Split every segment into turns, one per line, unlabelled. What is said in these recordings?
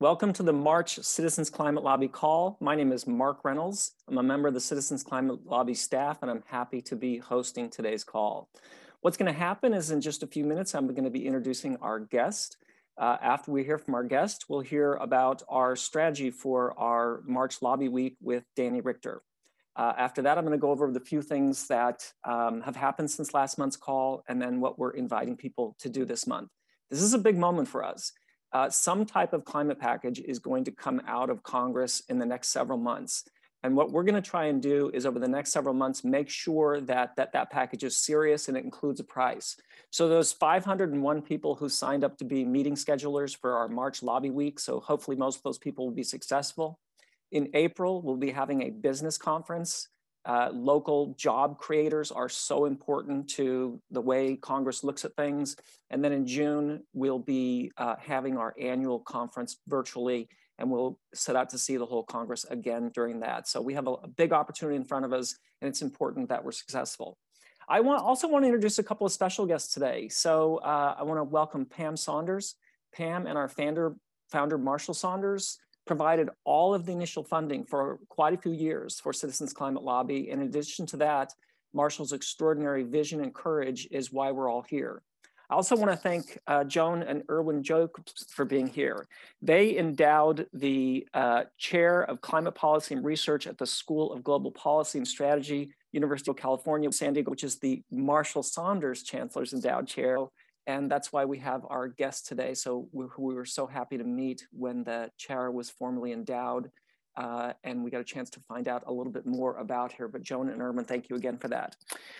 Welcome to the March Citizens Climate Lobby call. My name is Mark Reynolds. I'm a member of the Citizens Climate Lobby staff, and I'm happy to be hosting today's call. What's going to happen is in just a few minutes, I'm going to be introducing our guest. After we hear from our guest, we'll hear about our strategy for our March Lobby Week with Danny Richter. After that, I'm going to go over the few things that have happened since last month's call, and then what we're inviting people to do this month. This is a big moment for us. Some type of climate package is going to come out of Congress in the next several months. And what we're going to try and do is over the next several months, make sure that that package is serious and it includes a price. So those 501 people who signed up to be meeting schedulers for our March Lobby Week, so hopefully most of those people will be successful. In April, we'll be having a business conference. Local job creators are so important to the way Congress looks at things. And then in June, we'll be having our annual conference virtually, and we'll set out to see the whole Congress again during that. So we have a big opportunity in front of us, and it's important that we're successful. I also want to introduce a couple of special guests today. So I want to welcome Pam Saunders. Pam and our founder Marshall Saunders provided all of the initial funding for quite a few years for Citizens Climate Lobby. In addition to that, Marshall's extraordinary vision and courage is why we're all here. I also want to thank Joan and Erwin Jacobs for being here. They endowed the Chair of Climate Policy and Research at the School of Global Policy and Strategy, University of California, San Diego, which is the Marshall Saunders Chancellor's Endowed Chair. And that's why we have our guest today. So we were so happy to meet when the chair was formally endowed, and we got a chance to find out a little bit more about her. But Joan and Erwin, thank you again for that.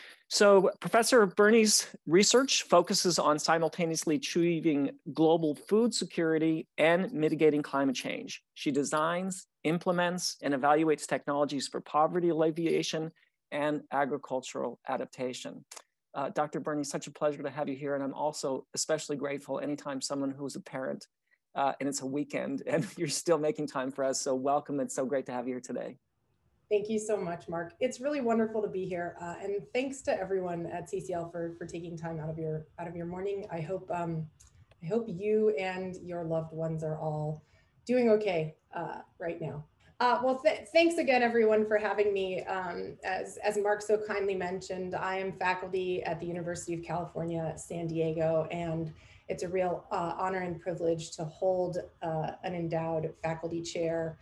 So Professor Burney's research focuses on simultaneously achieving global food security and mitigating climate change. She designs, implements, and evaluates technologies for poverty alleviation and agricultural adaptation. Dr. Burney, such a pleasure to have you here. And I'm also especially grateful anytime someone who's a parent and it's a weekend and you're still making time for us. So welcome. It's so great to have you here today.
Thank you so much, Mark. It's really wonderful to be here. And thanks to everyone at CCL for taking time out of your morning. I hope you and your loved ones are all doing okay right now. Thanks again, everyone, for having me. As Mark so kindly mentioned, I am faculty at the University of California, San Diego, and it's a real honor and privilege to hold an endowed faculty chair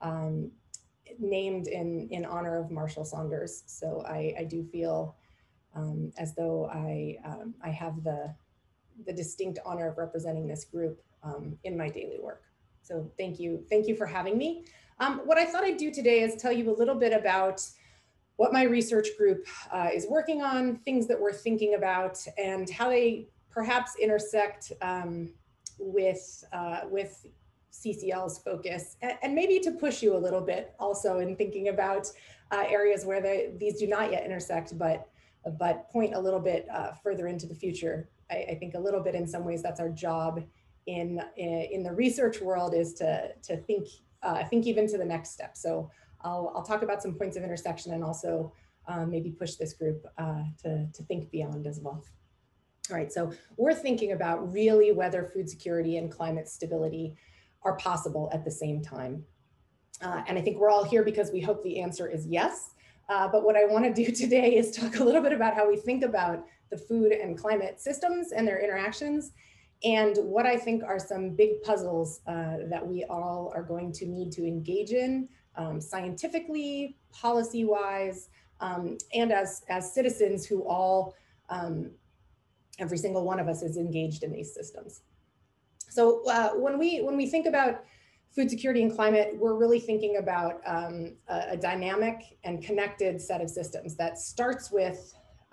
named in honor of Marshall Saunders. So I do feel as though I have the distinct honor of representing this group in my daily work. So thank you for having me. What I thought I'd do today is tell you a little bit about what my research group is working on, things that we're thinking about, and how they perhaps intersect with CCL's focus, and maybe to push you a little bit also in thinking about areas where these do not yet intersect, but point a little bit further into the future. I think a little bit in some ways that's our job in the research world, is to think even to the next step. So I'll talk about some points of intersection and also maybe push this group to think beyond as well. All right, so we're thinking about really whether food security and climate stability are possible at the same time. And I think we're all here because we hope the answer is yes. But what I want to do today is talk a little bit about how we think about the food and climate systems and their interactions, and what I think are some big puzzles that we all are going to need to engage in scientifically, policy-wise, and as citizens who all, every single one of us is engaged in these systems. So when we think about food security and climate, we're really thinking about a dynamic and connected set of systems that starts with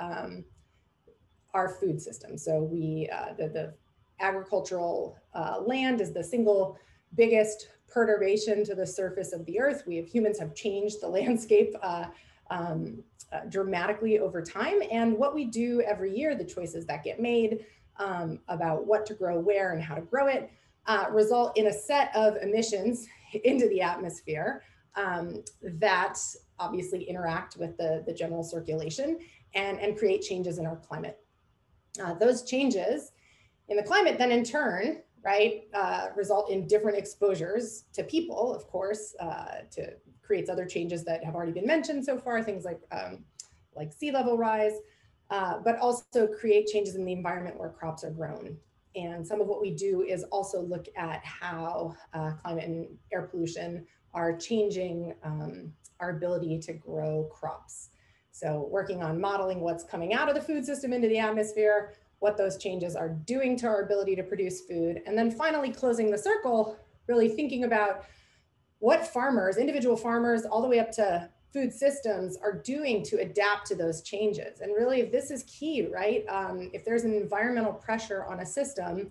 our food system. So the agricultural land is the single biggest perturbation to the surface of the earth. Humans have changed the landscape dramatically over time. And what we do every year, the choices that get made about what to grow where and how to grow it, result in a set of emissions into the atmosphere that obviously interact with the general circulation and create changes in our climate. Those changes in the climate then in turn right, result in different exposures to people, of course, to creates other changes that have already been mentioned so far, things like sea level rise, but also create changes in the environment where crops are grown. And some of what we do is also look at how climate and air pollution are changing our ability to grow crops. So working on modeling what's coming out of the food system into the atmosphere, what those changes are doing to our ability to produce food, and then finally closing the circle, really thinking about what farmers, individual farmers, all the way up to food systems are doing to adapt to those changes. And really, this is key, right? If there's an environmental pressure on a system,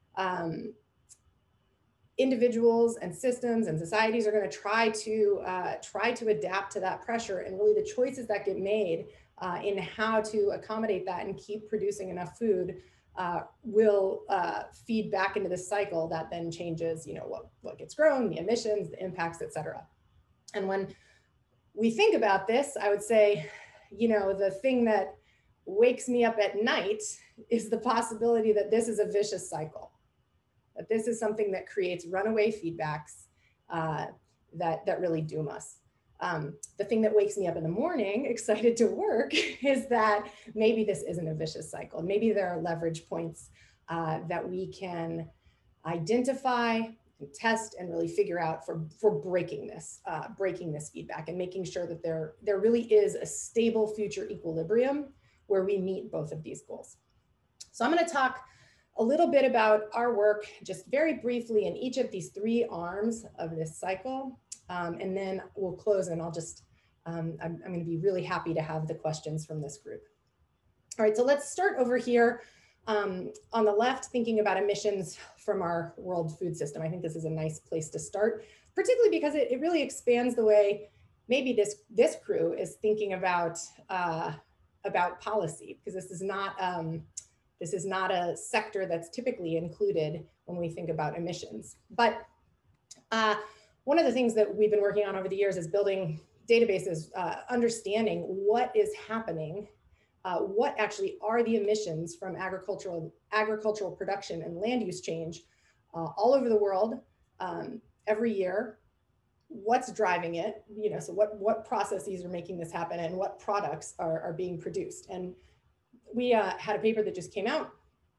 individuals and systems and societies are going to try to adapt to that pressure, and really the choices that get made in how to accommodate that and keep producing enough food will feed back into the cycle that then changes, what gets grown, the emissions, the impacts, et cetera. And when we think about this, I would say, the thing that wakes me up at night is the possibility that this is a vicious cycle, that this is something that creates runaway feedbacks that really doom us. The thing that wakes me up in the morning, excited to work, is that maybe this isn't a vicious cycle. Maybe there are leverage points that we can identify, and test, and really figure out for breaking this feedback and making sure that there really is a stable future equilibrium where we meet both of these goals. So I'm going to talk a little bit about our work, just very briefly, in each of these three arms of this cycle. And then we'll close, and I'm going to be really happy to have the questions from this group. All right, so let's start over here on the left, thinking about emissions from our world food system. I think this is a nice place to start, particularly because it really expands the way maybe this crew is thinking about policy, because this is not a sector that's typically included when we think about emissions. But one of the things that we've been working on over the years is building databases, understanding what is happening, what actually are the emissions from agricultural production and land use change all over the world every year, what's driving it, so what processes are making this happen, and what products are being produced. And we had a paper that just came out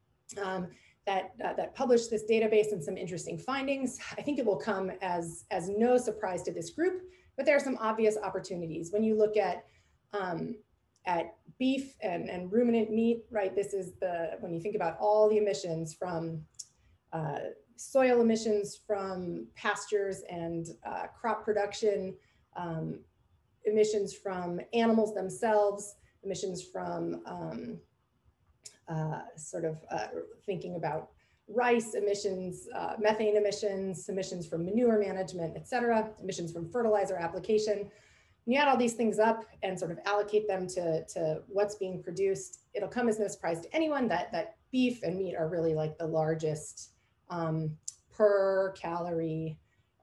that published this database and some interesting findings. I think it will come as no surprise to this group, but there are some obvious opportunities. When you look at beef and ruminant meat, right? This is when you think about all the emissions from soil emissions from pastures and crop production, emissions from animals themselves, emissions from thinking about rice emissions, methane emissions, emissions from manure management, et cetera, emissions from fertilizer application. When you add all these things up and sort of allocate them to what's being produced, it'll come as no surprise to anyone that beef and meat are really like the largest per calorie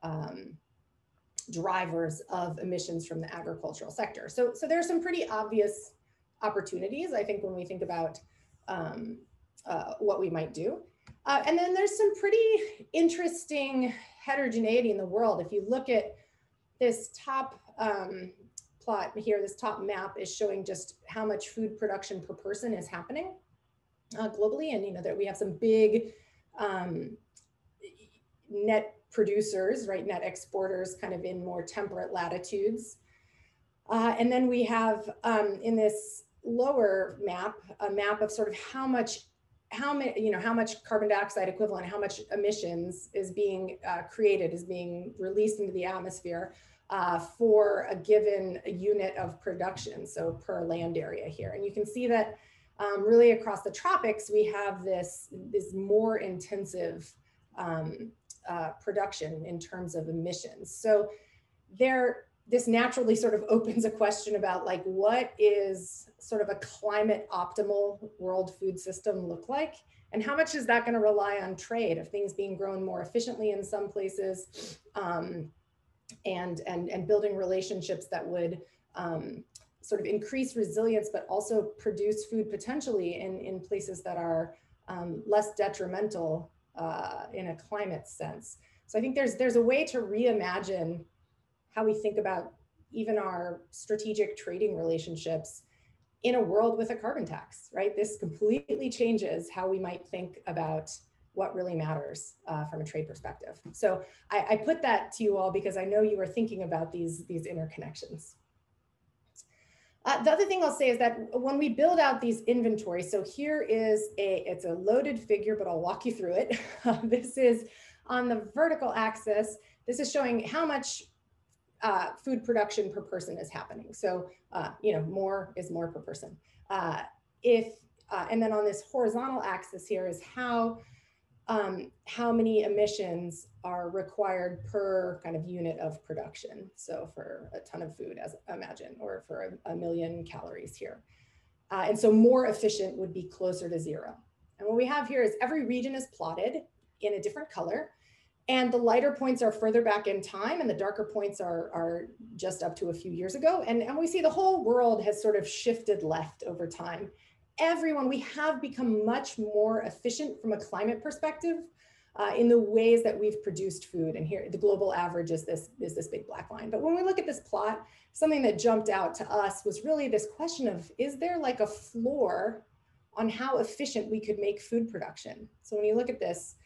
drivers of emissions from the agricultural sector. So there are some pretty obvious opportunities, I think, when we think about what we might do. And then there's some pretty interesting heterogeneity in the world. If you look at this top plot here, this top map is showing just how much food production per person is happening globally. And that we have some big net producers, right, net exporters kind of in more temperate latitudes. And then we have in this lower map, a map of sort of how much carbon dioxide equivalent, how much emissions is being created, is being released into the atmosphere for a given unit of production, so per land area here. And you can see that really across the tropics, we have this more intensive production in terms of emissions. So this naturally sort of opens a question about like, what is sort of a climate optimal world food system look like? And how much is that going to rely on trade, of things being grown more efficiently in some places, and building relationships that would sort of increase resilience, but also produce food potentially in places that are less detrimental in a climate sense. So I think there's a way to reimagine how we think about even our strategic trading relationships in a world with a carbon tax, right? This completely changes how we might think about what really matters from a trade perspective. So I put that to you all because I know you are thinking about these interconnections. The other thing I'll say is that when we build out these inventories, so here is it's a loaded figure, but I'll walk you through it. This is on the vertical axis. This is showing how much food production per person is happening. So, more is more per person. And then on this horizontal axis here is how many emissions are required per kind of unit of production. So for a ton of food, as imagine, or for a million calories here. And so more efficient would be closer to zero. And what we have here is every region is plotted in a different color. And the lighter points are further back in time, and the darker points are just up to a few years ago. And we see the whole world has sort of shifted left over time. We have become much more efficient from a climate perspective in the ways that we've produced food. And here, the global average is this big black line. But when we look at this plot, something that jumped out to us was really this question of, is there like a floor on how efficient we could make food production? So when you look at this,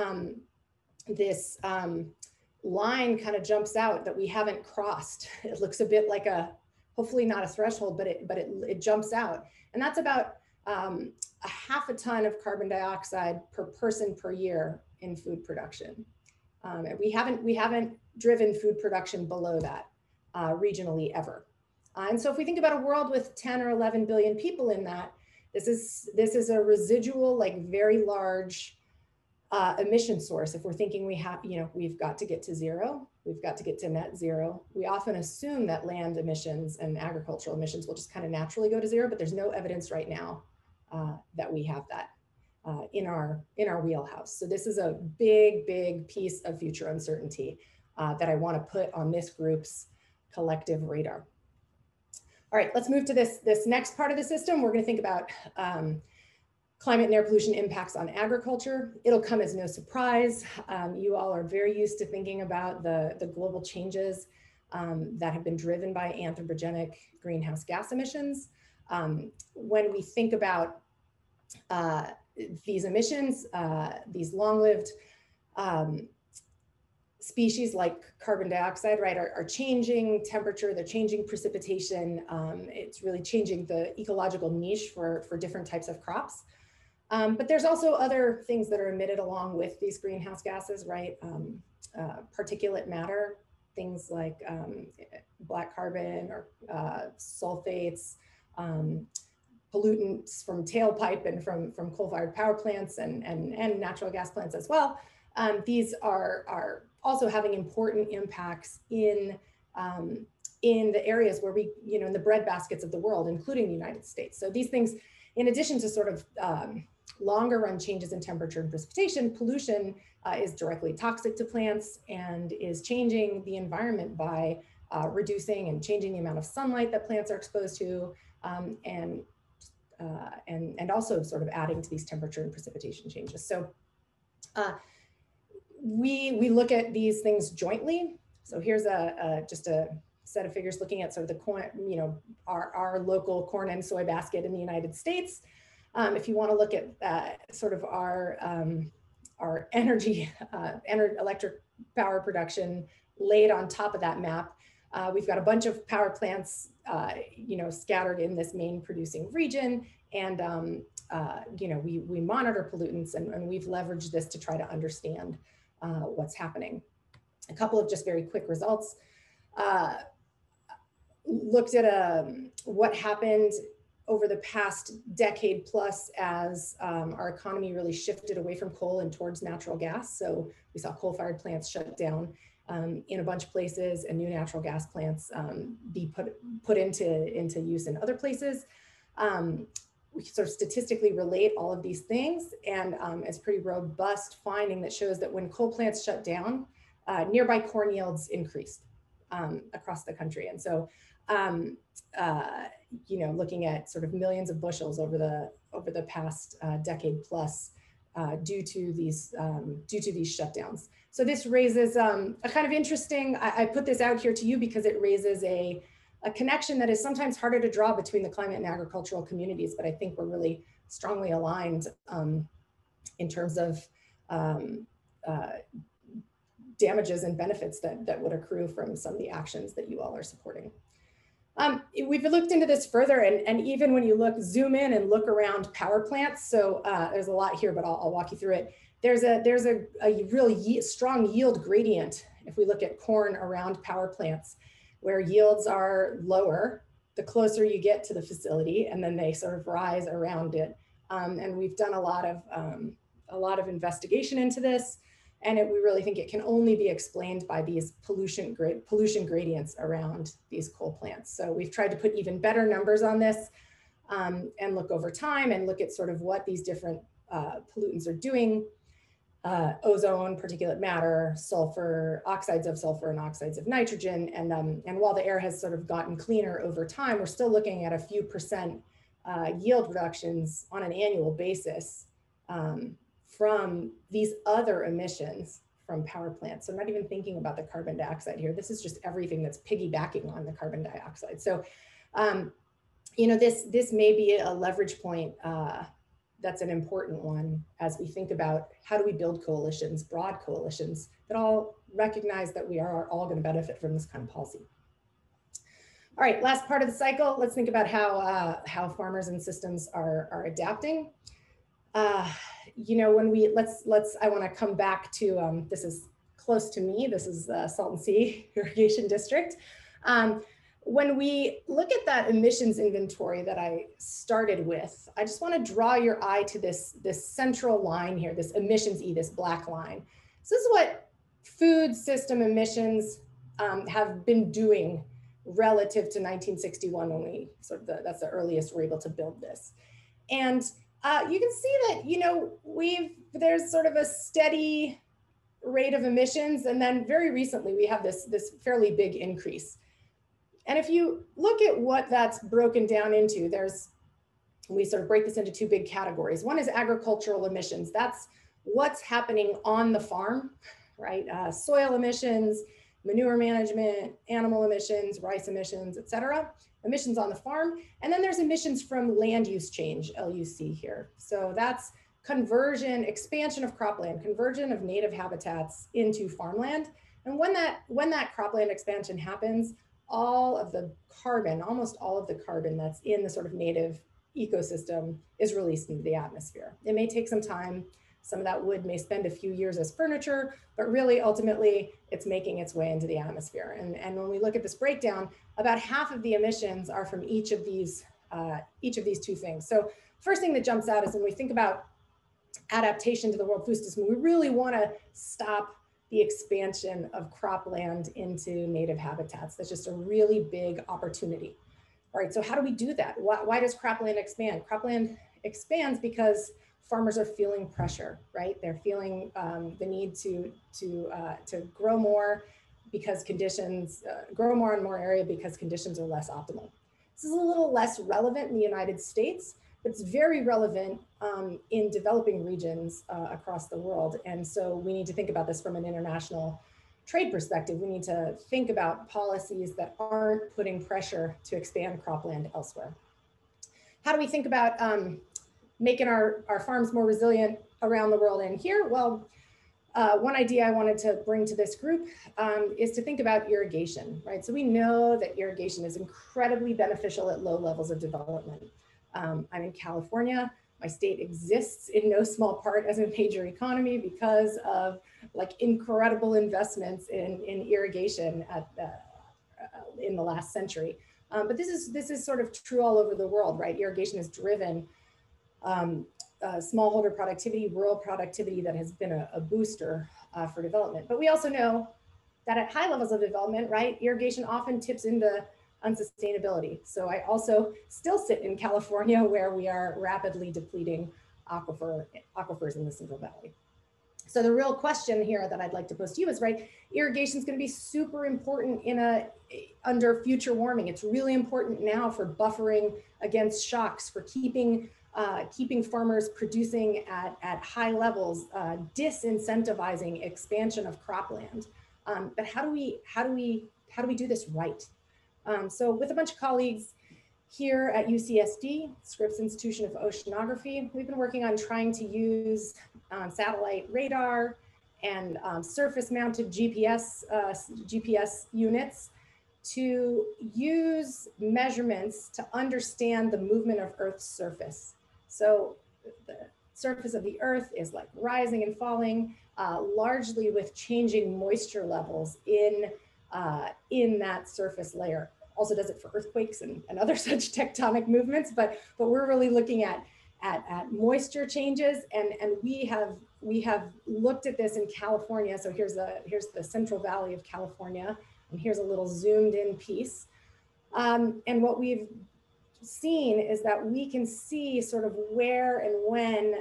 this line kind of jumps out that we haven't crossed. It looks a bit like hopefully not a threshold, but it jumps out. And that's about a half a ton of carbon dioxide per person per year in food production. And we haven't driven food production below that regionally ever. And so if we think about a world with 10 or 11 billion people in that, this is a residual, like very large emission source. If we're thinking we've got to get to zero, we've got to get to net zero. We often assume that land emissions and agricultural emissions will just kind of naturally go to zero, but there's no evidence right now that we have that in our wheelhouse. So this is a big piece of future uncertainty that I want to put on this group's collective radar. All right, let's move to this next part of the system. We're going to think about climate and air pollution impacts on agriculture. It'll come as no surprise. You all are very used to thinking about the global changes that have been driven by anthropogenic greenhouse gas emissions. When we think about these emissions, these long-lived species like carbon dioxide, right, are changing temperature, they're changing precipitation. It's really changing the ecological niche for different types of crops. But there's also other things that are emitted along with these greenhouse gases, right? Particulate matter, things like black carbon or sulfates, pollutants from tailpipe and from coal-fired power plants and natural gas plants as well. These are also having important impacts in the areas where in the breadbaskets of the world, including the United States. So these things, in addition to sort of longer run changes in temperature and precipitation, pollution is directly toxic to plants and is changing the environment by reducing and changing the amount of sunlight that plants are exposed to, and also sort of adding to these temperature and precipitation changes. So we look at these things jointly. So here's just a set of figures looking at sort of the corn, our local corn and soy basket in the United States. If you want to look at sort of our energy, electric power production laid on top of that map, we've got a bunch of power plants, scattered in this main producing region, and we monitor pollutants, and we've leveraged this to try to understand what's happening. A couple of just very quick results. Looked at what happened over the past decade plus as our economy really shifted away from coal and towards natural gas. So we saw coal-fired plants shut down in a bunch of places, and new natural gas plants be put into use in other places. We sort of statistically relate all of these things, and it's pretty robust finding that shows that when coal plants shut down, nearby corn yields increased across the country. And so looking at sort of millions of bushels over the past decade plus, due to these shutdowns. So this raises a kind of interesting, I put this out here to you because it raises a connection that is sometimes harder to draw between the climate and agricultural communities, but I think we're really strongly aligned in terms of damages and benefits that would accrue from some of the actions that you all are supporting. We've looked into this further, and even when you zoom in and look around power plants, so there's a lot here, but I'll walk you through it. There's a really strong yield gradient if we look at corn around power plants, where yields are lower the closer you get to the facility, and then they sort of rise around it. And we've done a lot of investigation into this, and we really think it can only be explained by these pollution gradients around these coal plants. So we've tried to put even better numbers on this and look over time and look at sort of what these different pollutants are doing. Ozone, particulate matter, sulfur, oxides of sulfur and oxides of nitrogen. And while the air has sort of gotten cleaner over time, we're still looking at a few percent yield reductions on an annual basis from these other emissions from power plants. So I'm not even thinking about the carbon dioxide here. This is just everything that's piggybacking on the carbon dioxide. So, you know, this may be a leverage point that's an important one as we think about how do we build coalitions, broad coalitions that all recognize that we are all going to benefit from this kind of policy. All right, last part of the cycle. Let's think about how farmers and systems are adapting. You know, when we I want to come back to this is close to me. This is Salton Sea Irrigation District. When we look at that emissions inventory that I started with, I just want to draw your eye to this central line here, this emissions E, this black line. So this is what food system emissions have been doing relative to 1961 when we that's the earliest we're able to build this. And you can see that, you know, there's sort of a steady rate of emissions. And then very recently we have this fairly big increase. And if you look at what that's broken down into, we sort of break this into two big categories. One is agricultural emissions. That's what's happening on the farm, right? Soil emissions, manure management, animal emissions, rice emissions, et cetera. Emissions on the farm. And then there's emissions from land use change, LUC here. So that's conversion, expansion of cropland, conversion of native habitats into farmland. And when that cropland expansion happens, all of the carbon, almost all of the carbon that's in the sort of native ecosystem is released into the atmosphere. It may take some time. Some of that wood may spend a few years as furniture, but really ultimately it's making its way into the atmosphere. And when we look at this breakdown, about half of the emissions are from each of these two things. So first thing that jumps out is when we think about adaptation to the world food system, we really want to stop the expansion of cropland into native habitats. That's just a really big opportunity. All right, so how do we do that? Why does cropland expand? Cropland expands because farmers are feeling pressure, right? They're feeling the need to grow more because conditions, grow more and more area because conditions are less optimal. This is a little less relevant in the United States, but it's very relevant in developing regions across the world. And so we need to think about this from an international trade perspective. We need to think about policies that aren't putting pressure to expand cropland elsewhere. How do we think about making our farms more resilient around the world and here? Well, one idea I wanted to bring to this group is to think about irrigation, right? So we know that irrigation is incredibly beneficial at low levels of development. I'm in California. My state exists in no small part as a major economy because of like incredible investments in irrigation in the last century. But this is sort of true all over the world, right? Irrigation has driven smallholder productivity, rural productivity that has been a booster for development. But we also know that at high levels of development, right, irrigation often tips into unsustainability. So I also still sit in California where we are rapidly depleting aquifers in the Central Valley. So the real question here that I'd like to pose to you is, right, irrigation is going to be super important under future warming. It's really important now for buffering against shocks, for keeping keeping farmers producing at high levels, disincentivizing expansion of cropland. But how do we do this right? So with a bunch of colleagues here at UCSD, Scripps Institution of Oceanography, we've been working on trying to use satellite radar and surface mounted GPS units to use measurements to understand the movement of Earth's surface. So the surface of the Earth is like rising and falling, largely with changing moisture levels in that surface layer. Also does it for earthquakes and other such tectonic movements, but we're really looking at moisture changes, and we have looked at this in California. So here's the Central Valley of California, and here's a little zoomed in piece. And what we've seen is that we can see sort of where and when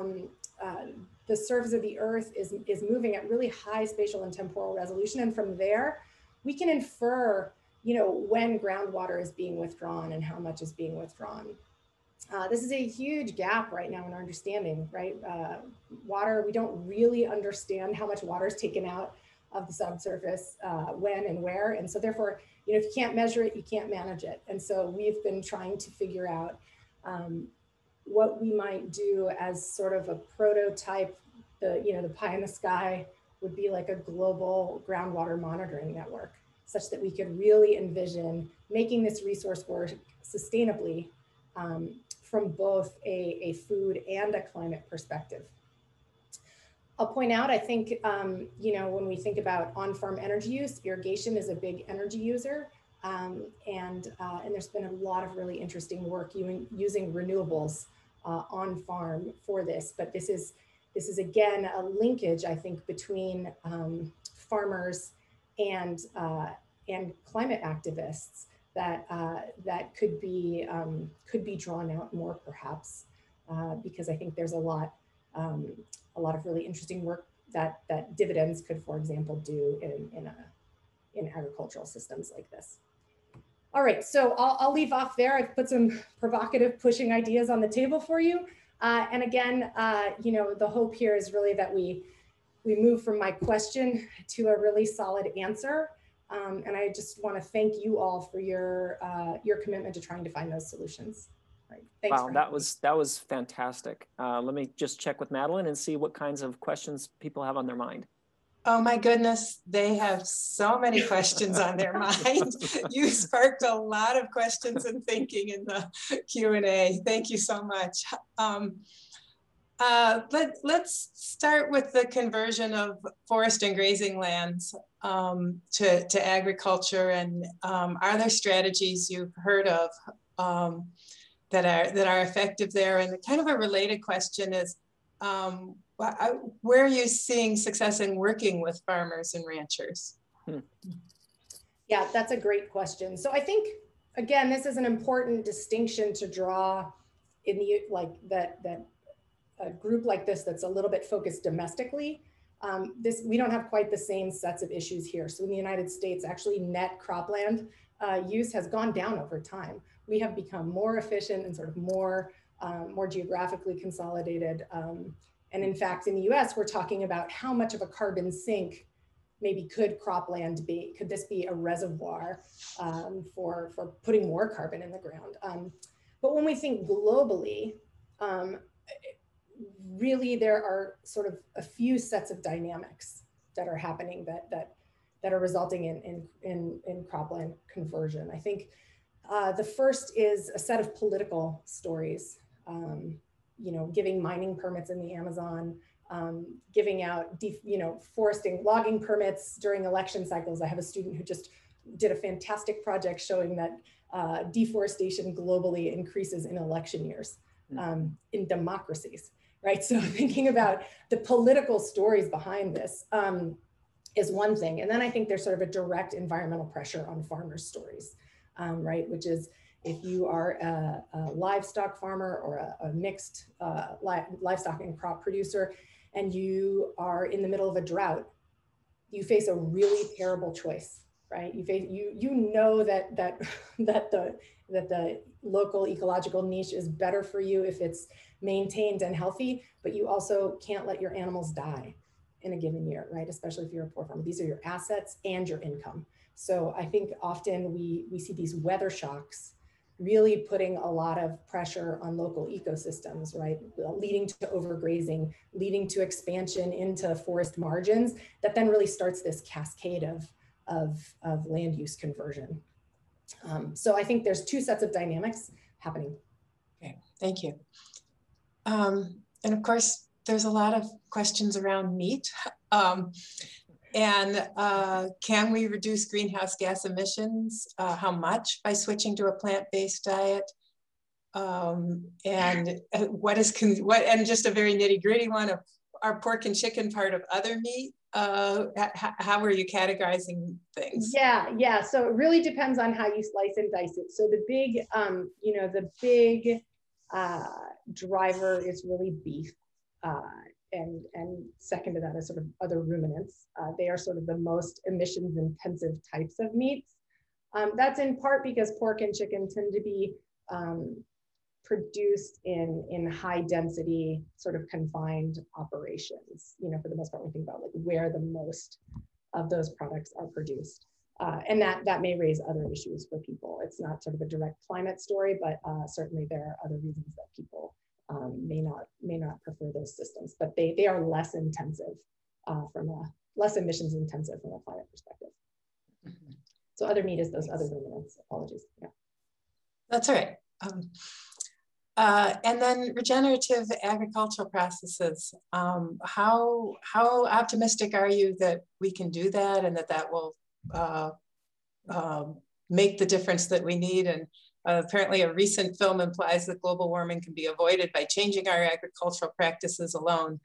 the surface of the Earth is moving at really high spatial and temporal resolution, and from there we can infer, when groundwater is being withdrawn and how much is being withdrawn. This is a huge gap right now in our understanding, right? Water, we don't really understand how much water is taken out of the subsurface, when and where. And so therefore, if you can't measure it, you can't manage it. And so we've been trying to figure out what we might do as sort of a prototype. The pie in the sky would be like a global groundwater monitoring network, such that we could really envision making this resource work sustainably from both a food and a climate perspective. I'll point out, I think, when we think about on-farm energy use, irrigation is a big energy user. And there's been a lot of really interesting work using renewables on farm for this. But this is again, a linkage, I think, between farmers and climate activists that could be drawn out more, perhaps, because I think there's a lot of really interesting work that dividends could, for example, do in agricultural systems like this. All right, so I'll leave off there. I've put some provocative pushing ideas on the table for you. And again, the hope here is really that we move from my question to a really solid answer. And I just want to thank you all for your commitment to trying to find those solutions. Right. Thanks.
Wow, that was fantastic. Let me just check with Madeline and see what kinds of questions people have on their mind.
Oh my goodness, they have so many questions on their mind. You sparked a lot of questions and thinking in the Q&A. Thank you so much. Let's start with the conversion of forest and grazing lands to agriculture. And are there strategies you've heard of that are effective there? And kind of a related question is, where are you seeing success in working with farmers and ranchers?
Yeah, that's a great question. So I think, again, this is an important distinction to draw in the that a group like this that's a little bit focused domestically. We don't have quite the same sets of issues here. So in the United States, actually net cropland use has gone down over time. We have become more efficient and sort of more geographically consolidated. And in fact, in the US, we're talking about how much of a carbon sink maybe could cropland be? Could this be a reservoir for putting more carbon in the ground? But when we think globally, really there are sort of a few sets of dynamics that are happening that are resulting in cropland conversion. I think the first is a set of political stories. Giving mining permits in the Amazon, giving out, foresting, logging permits during election cycles. I have a student who just did a fantastic project showing that deforestation globally increases in election years in democracies, right? So thinking about the political stories behind this is one thing. And then I think there's sort of a direct environmental pressure on farmers' stories, right? Which is, if you are a livestock farmer or a mixed livestock and crop producer, and you are in the middle of a drought, you face a really terrible choice. right? You know that the local ecological niche is better for you if it's maintained and healthy, but you also can't let your animals die in a given year, right? Especially if you're a poor farmer. These are your assets and your income. So I think often we see these weather shocks really putting a lot of pressure on local ecosystems, right? Leading to overgrazing, leading to expansion into forest margins that then really starts this cascade of land use conversion. So I think there's two sets of dynamics happening.
Okay, thank you. And of course, there's a lot of questions around meat. Can we reduce greenhouse gas emissions? How much by switching to a plant-based diet? And just a very nitty-gritty one of, are pork and chicken part of other meat? How are you categorizing things?
Yeah. So it really depends on how you slice and dice it. So the big driver is really beef. And second to that is sort of other ruminants. They are sort of the most emissions intensive types of meats. That's in part because pork and chicken tend to be produced in high density, sort of confined operations. For the most part, we think about like where the most of those products are produced. And that may raise other issues for people. It's not sort of a direct climate story, but certainly there are other reasons that people may not prefer those systems, but they are less intensive less emissions intensive from a climate perspective. Mm-hmm. So other meat is those other ruminants. Apologies. Yeah.
That's all right. And then regenerative agricultural processes. How optimistic are you that we can do that and that will make the difference that we need? And apparently a recent film implies that global warming can be avoided by changing our agricultural practices alone.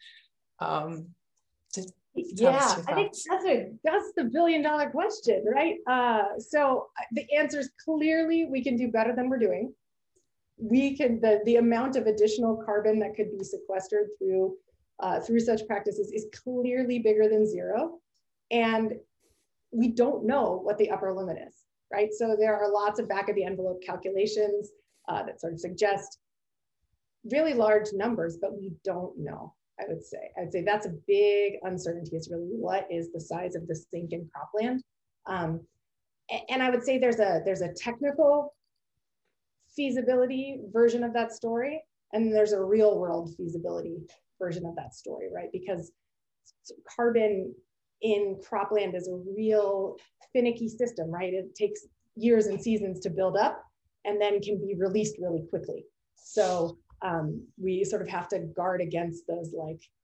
Yeah, I think that's the billion-dollar question, right? So the answer is clearly we can do better than we're doing. We can, the amount of additional carbon that could be sequestered through such practices is clearly bigger than zero. And we don't know what the upper limit is, right? So there are lots of back of the envelope calculations that sort of suggest really large numbers, but we don't know, I'd say that's a big uncertainty. It's really what is the size of the sink in cropland? And I would say there's a technical feasibility version of that story, and there's a real world feasibility version of that story, right? Because carbon in cropland is a real finicky system, right? It takes years and seasons to build up and then can be released really quickly. So we sort of have to guard against those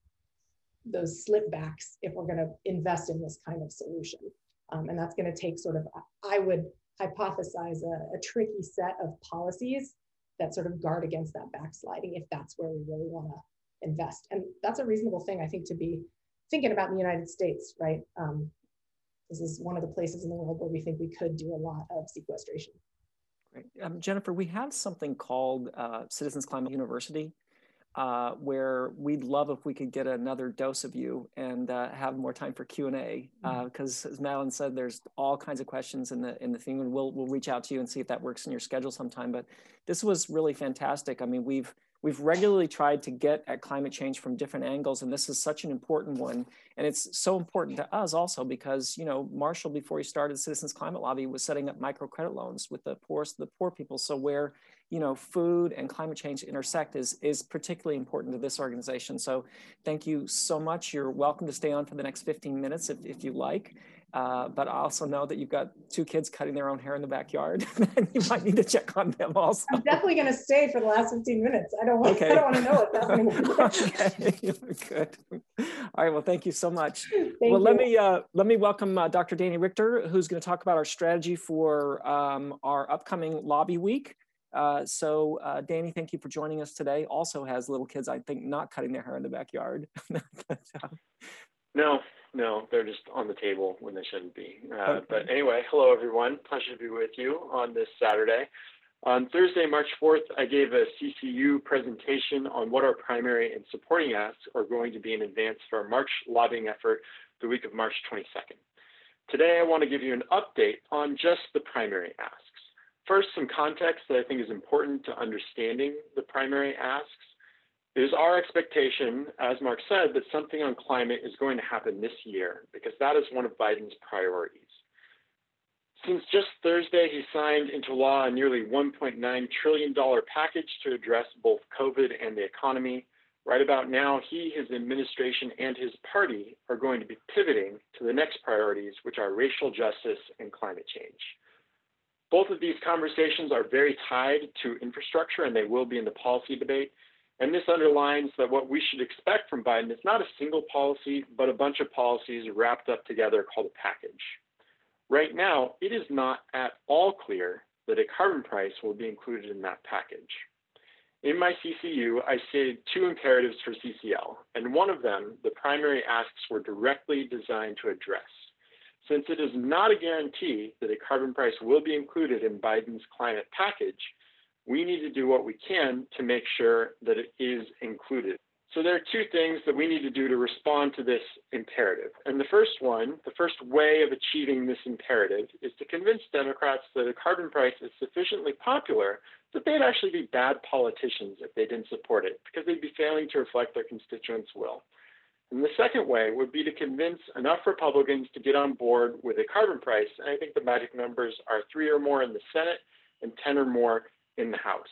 slipbacks if we're going to invest in this kind of solution. And that's going to take sort of, I would hypothesize a tricky set of policies that sort of guard against that backsliding if that's where we really want to invest. And that's a reasonable thing, I think, to be thinking about in the United States, right? This is one of the places in the world where we think we could do a lot of sequestration.
Great. Jennifer, we have something called Citizens Climate University, where we'd love if we could get another dose of you and have more time for Q&A, because as Madeline said, there's all kinds of questions in the thing, and we'll reach out to you and see if that works in your schedule sometime. But this was really fantastic. I mean, we've regularly tried to get at climate change from different angles, and this is such an important one. And it's so important to us also because, Marshall, before he started Citizens Climate Lobby, was setting up microcredit loans with the poorest of the poor people. So where, food and climate change intersect is particularly important to this organization. So thank you so much. You're welcome to stay on for the next 15 minutes if you like. But I also know that you've got 2 kids cutting their own hair in the backyard. And you might need to check on them also.
I'm definitely going to stay for the last 15 minutes. I don't want to know what's happening.
Okay, good. All right, well, thank you so much.
Thank you.
Let me welcome Dr. Danny Richter, who's going to talk about our strategy for our upcoming lobby week. So Danny, thank you for joining us today. Also has little kids, I think, not cutting their hair in the backyard.
No, they're just on the table when they shouldn't be. But anyway, hello everyone. Pleasure to be with you on this Saturday. On Thursday, March 4th, I gave a CCU presentation on what our primary and supporting asks are going to be in advance for our March lobbying effort the week of March 22nd. Today, I want to give you an update on just the primary asks. First, some context that I think is important to understanding the primary asks. It is our expectation, as Mark said, that something on climate is going to happen this year because that is one of Biden's priorities. Since just Thursday, he signed into law a nearly $1.9 trillion package to address both COVID and the economy. Right about now, he, his administration, and his party are going to be pivoting to the next priorities, which are racial justice and climate change. Both of these conversations are very tied to infrastructure, and they will be in the policy debate. And this underlines that what we should expect from Biden is not a single policy, but a bunch of policies wrapped up together called a package. Right now, it is not at all clear that a carbon price will be included in that package. In my CCU, I stated two imperatives for CCL, and one of them, the primary asks, were directly designed to address. Since it is not a guarantee that a carbon price will be included in Biden's climate package, we need to do what we can to make sure that it is included. So there are two things that we need to do to respond to this imperative. And the first way of achieving this imperative is to convince Democrats that a carbon price is sufficiently popular that they'd actually be bad politicians if they didn't support it, because they'd be failing to reflect their constituents' will. And the second way would be to convince enough Republicans to get on board with a carbon price. And I think the magic numbers are 3 or more in the Senate and 10 or more in the House.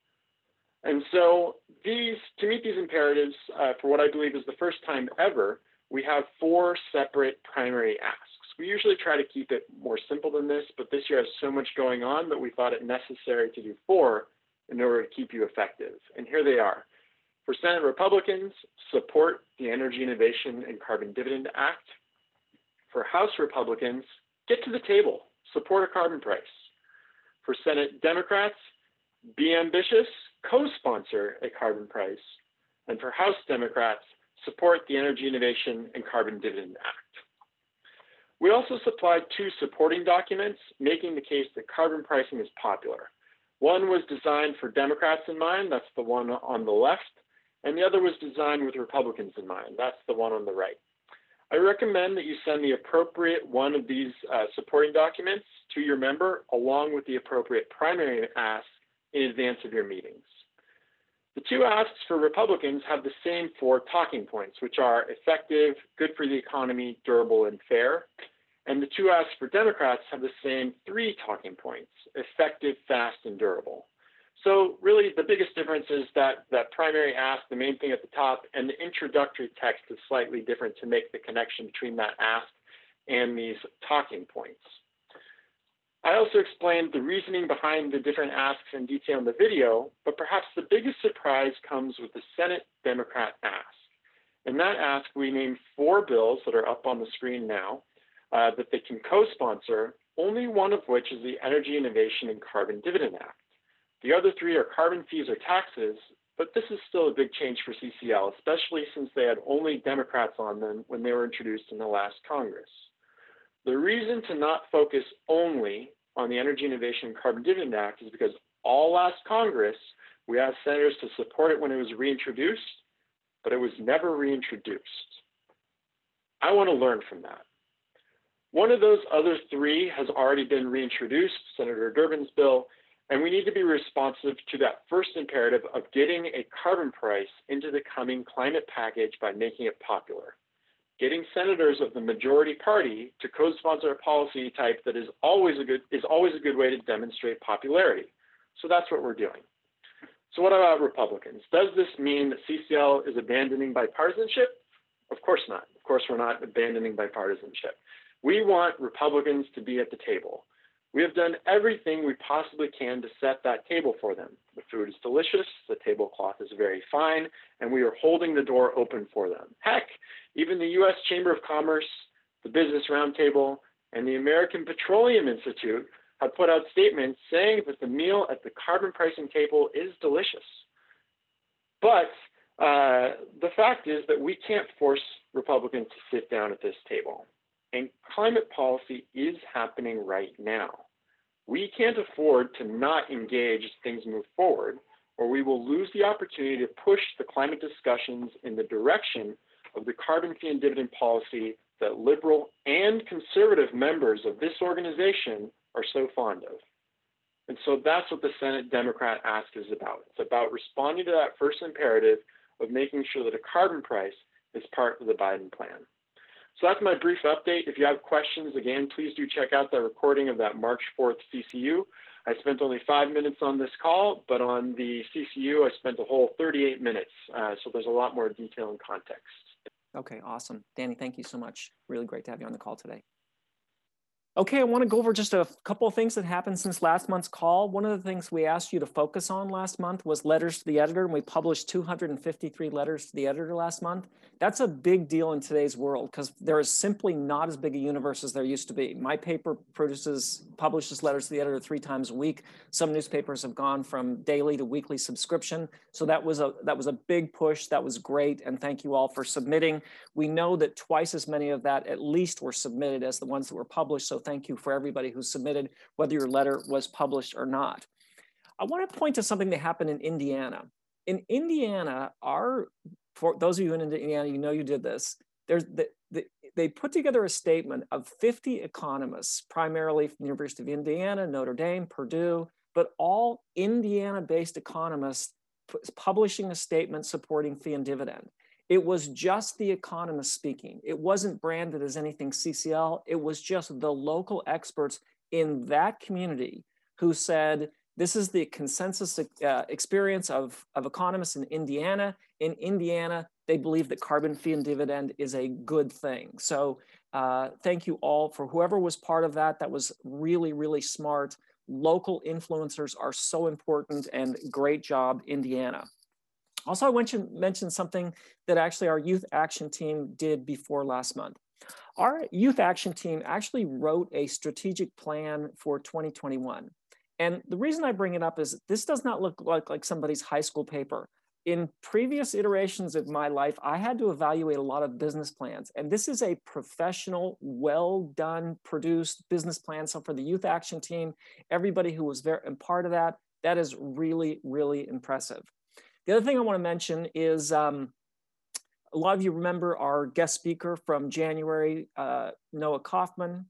And so to meet these imperatives, for what I believe is the first time ever, we have 4 separate primary asks. We usually try to keep it more simple than this, but this year has so much going on that we thought it necessary to do 4 in order to keep you effective. And here they are. For Senate Republicans, support the Energy Innovation and Carbon Dividend Act. For House Republicans, get to the table, support a carbon price. For Senate Democrats, be ambitious, co-sponsor a carbon price. And for House Democrats, support the Energy Innovation and Carbon Dividend Act. We also supplied 2 supporting documents making the case that carbon pricing is popular. One was designed for Democrats in mind, that's the one on the left, and the other was designed with Republicans in mind, that's the one on the right. I recommend that you send the appropriate one of these supporting documents to your member along with the appropriate primary ask in advance of your meetings. The 2 asks for Republicans have the same 4 talking points, which are effective, good for the economy, durable, and fair. And the 2 asks for Democrats have the same 3 talking points, effective, fast, and durable. So really the biggest difference is that primary ask, the main thing at the top, and the introductory text is slightly different to make the connection between that ask and these talking points. I also explained the reasoning behind the different asks in detail in the video, but perhaps the biggest surprise comes with the Senate Democrat ask. In that ask, we named 4 bills that are up on the screen now that they can co-sponsor, only one of which is the Energy Innovation and Carbon Dividend Act. The other 3 are carbon fees or taxes, but this is still a big change for CCL, especially since they had only Democrats on them when they were introduced in the last Congress. The reason to not focus only on the Energy Innovation and Carbon Dividend Act is because all last Congress, we asked senators to support it when it was reintroduced, but it was never reintroduced. I want to learn from that. One of those other 3 has already been reintroduced, Senator Durbin's bill, and we need to be responsive to that first imperative of getting a carbon price into the coming climate package by making it popular. Getting senators of the majority party to co-sponsor a policy type that is always a good way to demonstrate popularity. So that's what we're doing. So what about Republicans? Does this mean that CCL is abandoning bipartisanship? Of course not. Of course, we're not abandoning bipartisanship. We want Republicans to be at the table. We have done everything we possibly can to set that table for them. The food is delicious, the tablecloth is very fine, and we are holding the door open for them. Heck, even the U.S. Chamber of Commerce, the Business Roundtable, and the American Petroleum Institute have put out statements saying that the meal at the carbon pricing table is delicious. But the fact is that we can't force Republicans to sit down at this table. And climate policy is happening right now. We can't afford to not engage as things move forward, or we will lose the opportunity to push the climate discussions in the direction of the carbon fee and dividend policy that liberal and conservative members of this organization are so fond of. And so that's what the Senate Democrat ask is about. It's about responding to that first imperative of making sure that a carbon price is part of the Biden plan. So that's my brief update. If you have questions, again, please do check out the recording of that March 4th CCU. I spent only 5 minutes on this call, but on the CCU, I spent a whole 38 minutes. So there's a lot more detail and context.
Okay, awesome. Danny, thank you so much. Really great to have you on the call today. Okay, I want to go over just a couple of things that happened since last month's call. One of the things we asked you to focus on last month was letters to the editor, and we published 253 letters to the editor last month. That's a big deal in today's world because there is simply not as big a universe as there used to be. My paper publishes letters to the editor 3 times a week. Some newspapers have gone from daily to weekly subscription. So that was a big push. That was great, and thank you all for submitting. We know that twice as many of that at least were submitted as the ones that were published. So thank you for everybody who submitted, whether your letter was published or not. I want to point to something that happened in Indiana. In Indiana, for those of you in Indiana, you know you did this. They put together a statement of 50 economists, primarily from the University of Indiana, Notre Dame, Purdue, but all Indiana-based economists publishing a statement supporting fee and dividend. It was just the economists speaking. It wasn't branded as anything CCL. It was just the local experts in that community who said, this is the consensus experience of economists in Indiana. In Indiana, they believe that carbon fee and dividend is a good thing. So thank you all for whoever was part of that. That was really, really smart. Local influencers are so important, and great job, Indiana. Also, I want to mention something that actually our Youth Action Team did before last month. Our Youth Action Team actually wrote a strategic plan for 2021. And the reason I bring it up is this does not look like somebody's high school paper. In previous iterations of my life, I had to evaluate a lot of business plans. And this is a professional, well done, produced business plan. So for the Youth Action Team, everybody who was a part of that, that is really, really impressive. The other thing I want to mention is a lot of you remember our guest speaker from January, Noah Kaufman,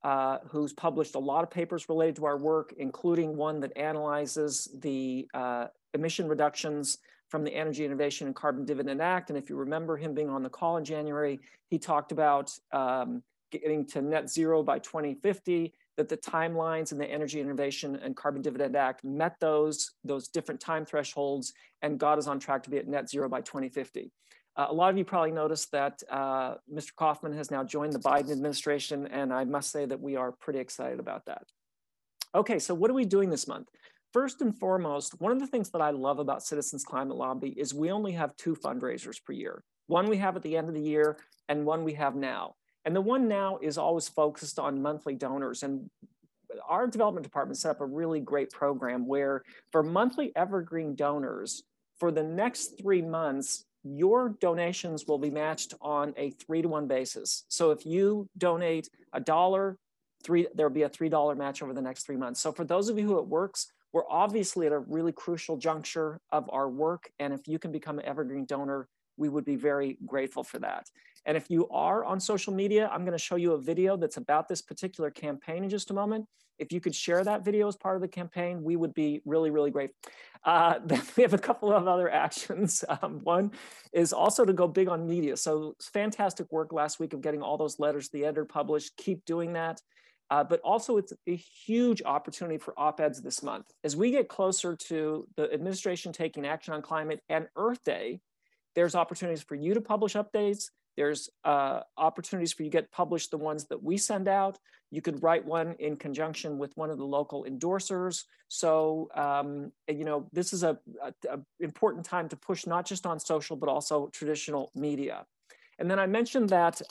who's published a lot of papers related to our work, including one that analyzes the emission reductions from the Energy Innovation and Carbon Dividend Act. And if you remember him being on the call in January, he talked about getting to net zero by 2050, that the timelines in the Energy Innovation and Carbon Dividend Act met those different time thresholds and got us on track to be at net zero by 2050. A lot of you probably noticed that Mr. Kaufman has now joined the Biden administration, and I must say that we are pretty excited about that. Okay, so what are we doing this month? First and foremost, one of the things that I love about Citizens Climate Lobby is we only have 2 fundraisers per year. One we have at the end of the year, and one we have now. And the one now is always focused on monthly donors. And our development department set up a really great program where for monthly evergreen donors, for the next 3 months, your donations will be matched on a 3-to-1 basis. So if you donate $1, there'll be a $3 match over the next 3 months. So for those of you who it works, we're obviously at a really crucial juncture of our work. And if you can become an evergreen donor, we would be very grateful for that. And if you are on social media, I'm going to show you a video that's about this particular campaign in just a moment. If you could share that video as part of the campaign, we would be really, really great. Then we have a couple of other actions. One is also to go big on media. So fantastic work last week of getting all those letters to the editor published. Keep doing that. But also it's a huge opportunity for op-eds this month. As we get closer to the administration taking action on climate and Earth Day, there's opportunities for you to publish updates. There's opportunities for you to get published the ones that we send out. You could write one in conjunction with one of the local endorsers. So, you know, this is a important time to push not just on social, but also traditional media. And then I mentioned that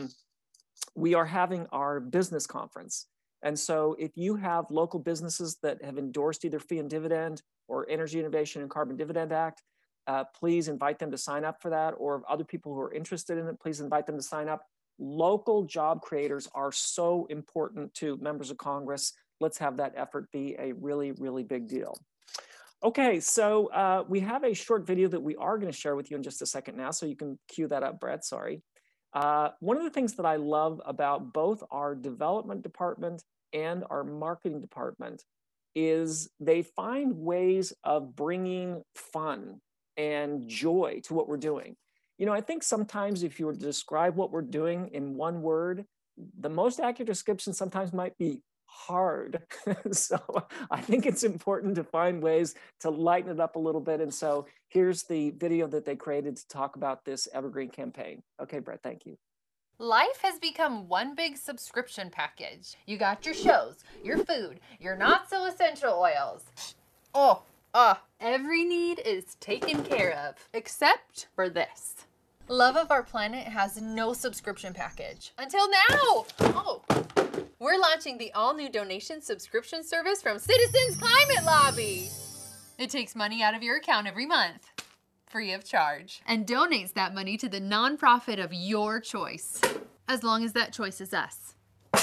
we are having our business conference. And so if you have local businesses that have endorsed either fee and dividend or Energy Innovation and Carbon Dividend Act, please invite them to sign up for that, or other people who are interested in it, please invite them to sign up. Local job creators are so important to members of Congress. Let's have that effort be a really, really big deal. Okay, so we have a short video that we are going to share with you in just a second now, so you can cue that up, Brett, sorry. One of the things that I love about both our development department and our marketing department is they find ways of bringing fun and joy to what we're doing. You know, I think sometimes if you were to describe what we're doing in one word, the most accurate description sometimes might be hard. So I think it's important to find ways to lighten it up a little bit. And so here's the video that they created to talk about this Evergreen campaign. Okay, Brett, thank you.
Life has become one big subscription package. You got your shows, your food, your not so essential oils. Every need is taken care of, except for this. Love of Our Planet has no subscription package. Until now! We're launching the all-new donation subscription service from Citizens Climate Lobby. It takes money out of your account every month, free of charge, and donates that money to the nonprofit of your choice, as long as that choice is us.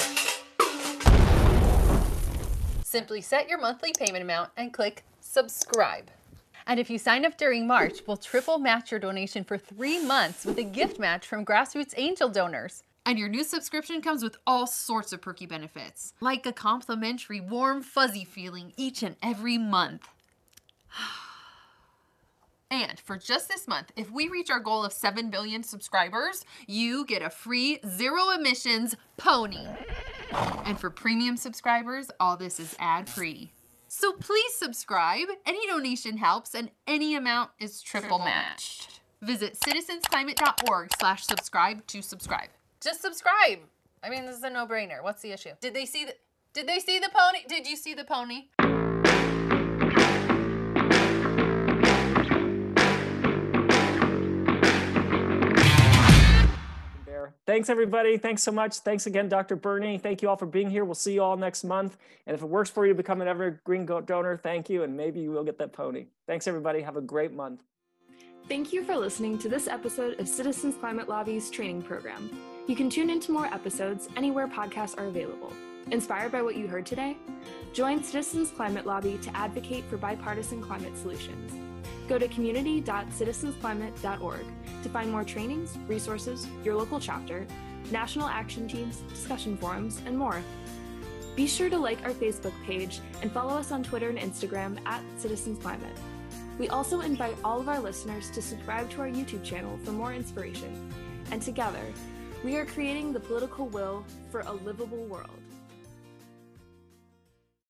Simply set your monthly payment amount and click subscribe. And if you sign up during March, we'll triple match your donation for 3 months with a gift match from Grassroots Angel donors. And your new subscription comes with all sorts of perky benefits, like a complimentary warm, fuzzy feeling each and every month. And for just this month, if we reach our goal of 7 billion subscribers, you get a free zero-emissions pony. And for premium subscribers, all this is ad-free. So please subscribe. Any donation helps, and any amount is triple matched. Visit citizensclimate.org/subscribe to subscribe. Just subscribe. I mean, this is a no-brainer. What's the issue? Did they see the pony? Did you see the pony?
Thanks, everybody. Thanks so much. Thanks again, Dr. Burney. Thank you all for being here. We'll see you all next month. And if it works for you to become an Evergreen donor, thank you. And maybe you will get that pony. Thanks, everybody. Have a great month.
Thank you for listening to this episode of Citizens Climate Lobby's training program. You can tune into more episodes anywhere podcasts are available. Inspired by what you heard today? Join Citizens Climate Lobby to advocate for bipartisan climate solutions. Go to community.citizensclimate.org to find more trainings, resources, your local chapter, national action teams, discussion forums, and more. Be sure to like our Facebook page and follow us on Twitter and Instagram @CitizensClimate. We also invite all of our listeners to subscribe to our YouTube channel for more inspiration. And together, we are creating the political will for a livable world.